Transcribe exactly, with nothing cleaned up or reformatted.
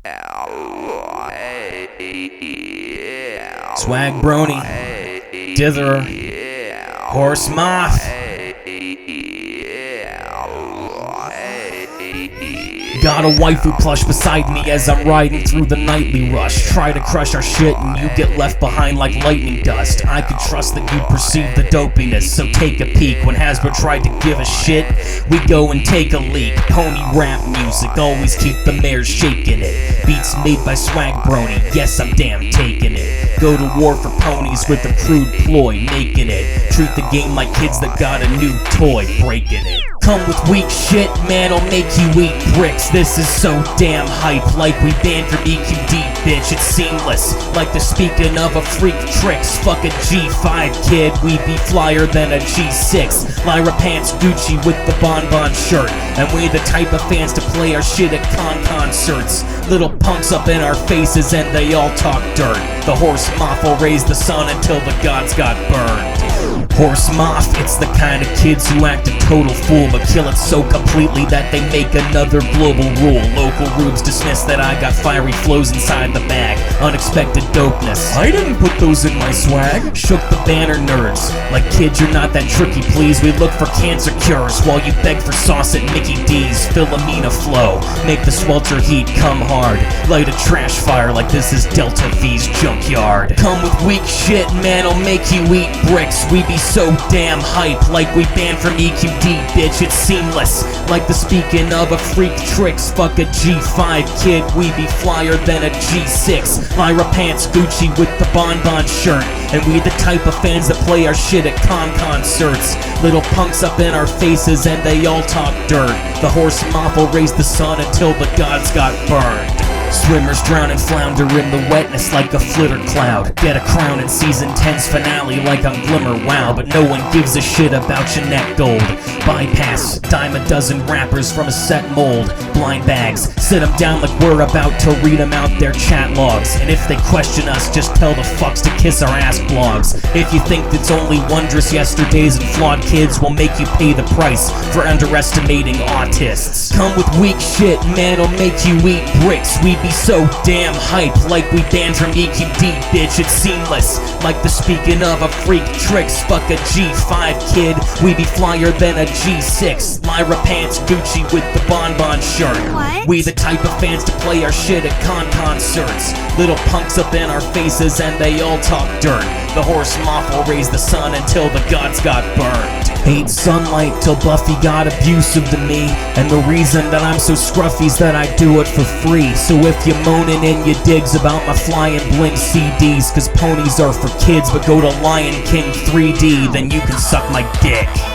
Swag Brony, Ditherer, Horse Moth. Got a waifu plush beside me as I'm riding through the nightly rush. Try to crush our shit and you get left behind like lightning dust. I could trust that you'd perceive the dopiness, so take a peek. When Hasbro tried to give a shit, we go and take a leak. Pony rap music, always keep the mares shaking it. Beats made by Swag Brony, yes I'm damn taking it. Go to war for ponies with a crude ploy, making it. Treat the game like kids that got a new toy, breaking it. Come with weak shit, man, I'll make you eat bricks. This is so damn hype, like we banned from E Q D, bitch. It's seamless, like the speaking of a freak tricks. Fuck a G five, kid, we be flyer than a G six. Lyra pants Gucci with the bonbon shirt, and we the type of fans to play our shit at con concerts. Little punks up in our faces and they all talk dirt. The Horse Moth will raise the sun until the gods got burned. Horse Moth, it's the kind of kids who act a total fool, but kill it so completely that they make another global rule. Local rubes dismiss that I got fiery flows inside the bag. Unexpected dopeness, I didn't put those in my swag. Shook the banner nerds, like kids you're not that tricky please. We look for cancer cures while you beg for sauce at Mickey D's. Philomena flow, make the swelter heat come hard. Light a trash fire like this is Delta V's junkyard. Come with weak shit, man, I'll make you eat bricks. We be so damn hype, like we banned from E Q D, bitch. It's seamless, like the speaking of a freak tricks. Fuck a G five, kid, we be flyer than a G six. Lyra pants Gucci with the bonbon shirt, and we the type of fans that play our shit at con concerts. Little punks up in our faces and they all talk dirt. The Horse Moth will raise the sun until the gods got burned. Swimmers drown and flounder in the wetness like a flitter cloud. Get a crown in season ten's finale like on Glimmer Wow, but no one gives a shit about Jeanette Gold. Bypass, dime a dozen rappers from a set mold. Blind bags, sit them down like we're about to read them out their chat logs. And if they question us, just tell the fucks to kiss our ass blogs. If you think that's only wondrous yesterdays and flawed kids will make you pay the price for underestimating autists. Come with weak shit, man, I'll make you eat bricks. We be so damn hype, like we banned from E Q D, bitch. It's seamless, like the speaking of a freak tricks. Fuck a G five, kid, we be flyer than a G six. Lyra pants Gucci with the bonbon shirt. What? We the type of fans to play our shit at con concerts. Little punks up in our faces and they all talk dirt. The Horse Moth will raise the sun until the gods got burned. Hate sunlight till Buffy got abusive to me, and the reason that I'm so scruffy's that I do it for free. So if you're moaning in your digs about my flying blink C Ds, cause ponies are for kids but go to Lion King three D, then you can suck my dick.